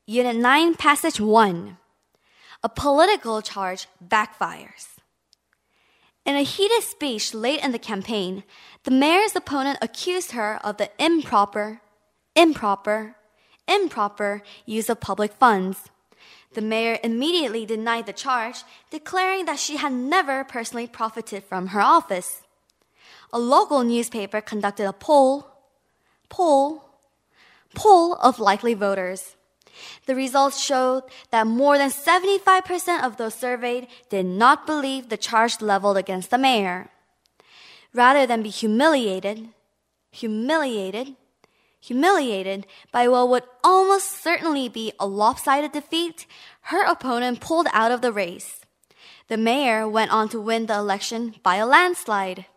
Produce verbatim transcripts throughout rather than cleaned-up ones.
Unit nine, Passage one. A political charge backfires. In a heated speech late in the campaign, the mayor's opponent accused her of the improper, improper, improper use of public funds. The mayor immediately denied the charge, declaring that she had never personally profited from her office. A local newspaper conducted a poll, poll, poll of likely voters. The results showed that more than seventy-five percent of those surveyed did not believe the charge leveled against the mayor. Rather than be humiliated, humiliated, humiliated by what would almost certainly be a lopsided defeat, her opponent pulled out of the race. The mayor went on to win the election by a landslide.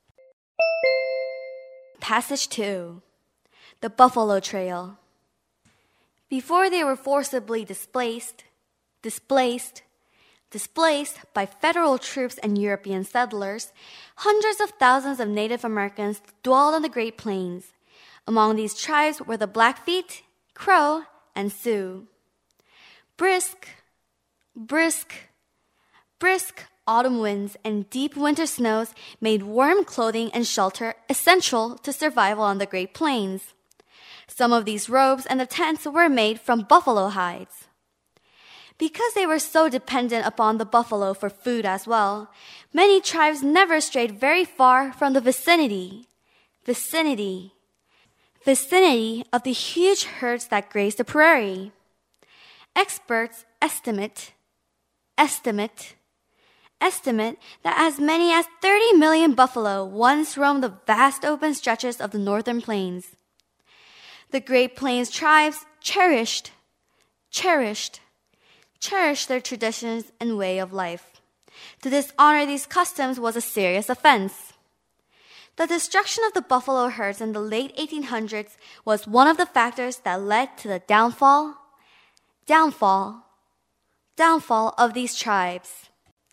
Passage two. The Buffalo Trail. Before they were forcibly displaced, displaced, displaced by federal troops and European settlers, hundreds of thousands of Native Americans dwelled on the Great Plains. Among these tribes were the Blackfeet, Crow, and Sioux. Brisk, brisk, brisk autumn winds and deep winter snows made warm clothing and shelter essential to survival on the Great Plains. Some of these robes and the tents were made from buffalo hides. Because they were so dependent upon the buffalo for food as well, many tribes never strayed very far from the vicinity, vicinity, vicinity of the huge herds that grazed the prairie. Experts estimate, estimate, estimate that as many as thirty million buffalo once roamed the vast open stretches of the northern plains. The Great Plains tribes cherished, cherished, cherished their traditions and way of life. To dishonor these customs was a serious offense. The destruction of the buffalo herds in the late eighteen hundreds was one of the factors that led to the downfall, downfall, downfall of these tribes.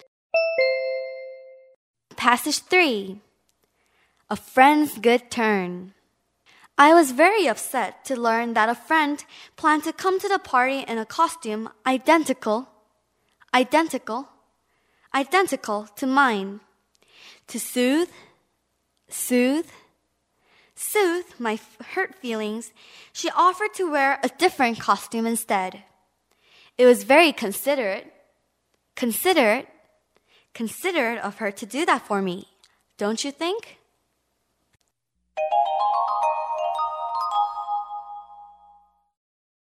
Passage three. A Friend's Good Turn. I was very upset to learn that a friend planned to come to the party in a costume identical, identical, identical to mine. To soothe, soothe, soothe my hurt feelings, she offered to wear a different costume instead. It was very considerate, considerate, considerate of her to do that for me, don't you think?